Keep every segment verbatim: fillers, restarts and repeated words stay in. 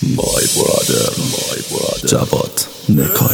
My brother, my brother جواد نکایی.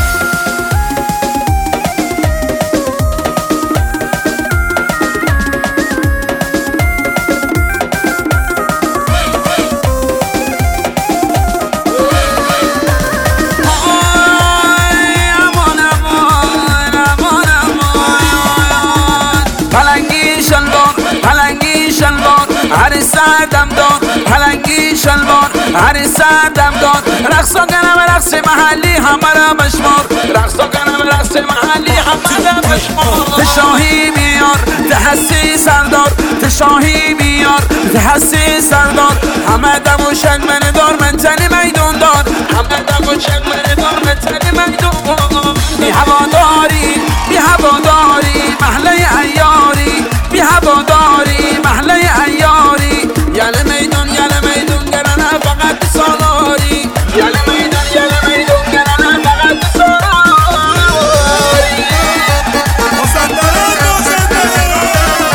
هر سردم داد پلنگی شلوار، هر سردم داد رقصا کنم رقص محلی همه را بشمار، رقصا کنم رقص محلی همه را بشمار. تشاهی بیار تحسی سردار، تشاهی بیار تحسی سردار، همه دم و شن من دار من تنی میدون دار، همه دم و شن من دار من تنی میدون دار. بی هواداری بی هواداری محله عیاری، بی هواداری محله عیاری، یله میدون یله میدون گرانه فقط سالاری، یله میدون یله میدون گرانه فقط سالاری. مصدران مصدران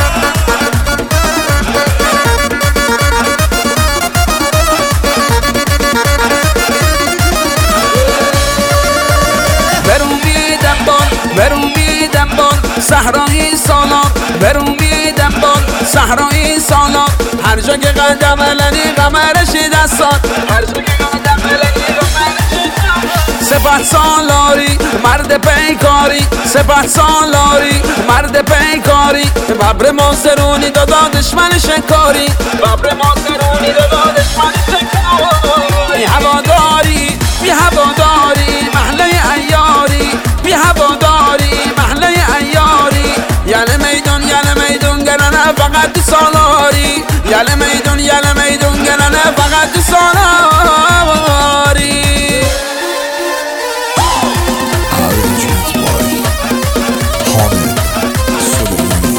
برو میدم بال برو میدم بال صحرای سالار، برو میدم بال صحرای سالار، هر جا که قدم علنی قمرشی دستار، هر جا که قدم علنی قمرشی دستار. سپه سالاری مرد پیکاری، سپه سالاری مرد پیکاری، ببر ماسرونی دادا دشمن شکاری، ببر ماسرونی دادا دشمن شکاری. بی هواداری بی هواداری محله عیاری، بی هواداری محله عیاری، یله میدون یله میدون گرانه فقط سالاری، یله میدون یله میدون گرانه فقط سالاری. Arrangement by حامد سلیمانی.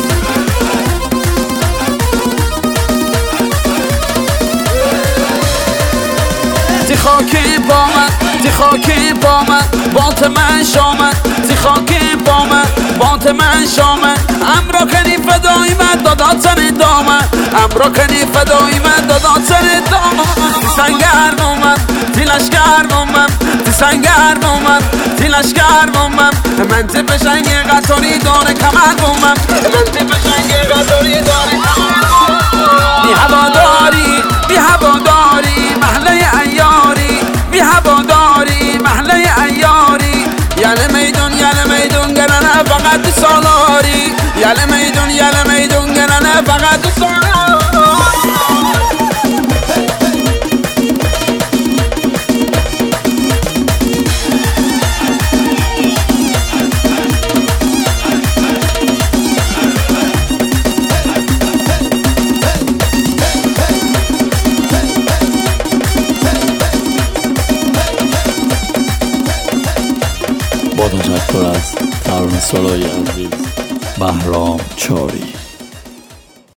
تی خاکی با من تی خاکی با من بانت من شامن، تی خاکی با من بانت من شامن، امرا کنی فدای من دادا سر دامن، امرا کنی فدای من دادا سر دامن. تی سنگر بومم تی لشگر بومم، تی سنگر بومم تی لشگر بومم، من تی پشنگ قطاری داره کمر بومم، من تی پشنگ قطاری داره کمر بومم. بی هواداری بی هواداری محله عیاری، بی هواداری محله عیاری، یله میدون یله میدون گرانه فقط سالاری، یله میدون یله میدون گرانه فقط سالاری. با تشکر از ترانه سرای عزیز بهرام چاری.